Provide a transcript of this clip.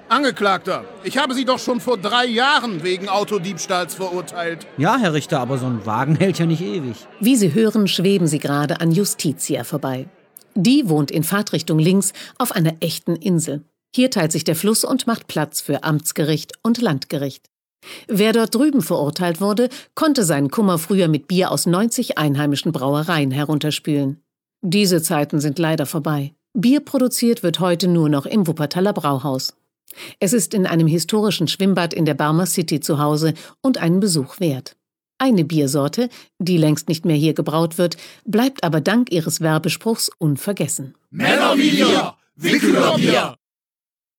Angeklagter, ich habe Sie doch schon vor 3 Jahren wegen Autodiebstahls verurteilt. Ja, Herr Richter, aber so ein Wagen hält ja nicht ewig. Wie Sie hören, schweben Sie gerade an Justitia vorbei. Die wohnt in Fahrtrichtung links auf einer echten Insel. Hier teilt sich der Fluss und macht Platz für Amtsgericht und Landgericht. Wer dort drüben verurteilt wurde, konnte seinen Kummer früher mit Bier aus 90 einheimischen Brauereien herunterspülen. Diese Zeiten sind leider vorbei. Bier produziert wird heute nur noch im Wuppertaler Brauhaus. Es ist in einem historischen Schwimmbad in der Barmer City zu Hause und einen Besuch wert. Eine Biersorte, die längst nicht mehr hier gebraut wird, bleibt aber dank ihres Werbespruchs unvergessen. Männerbier! Wikinger-Bier!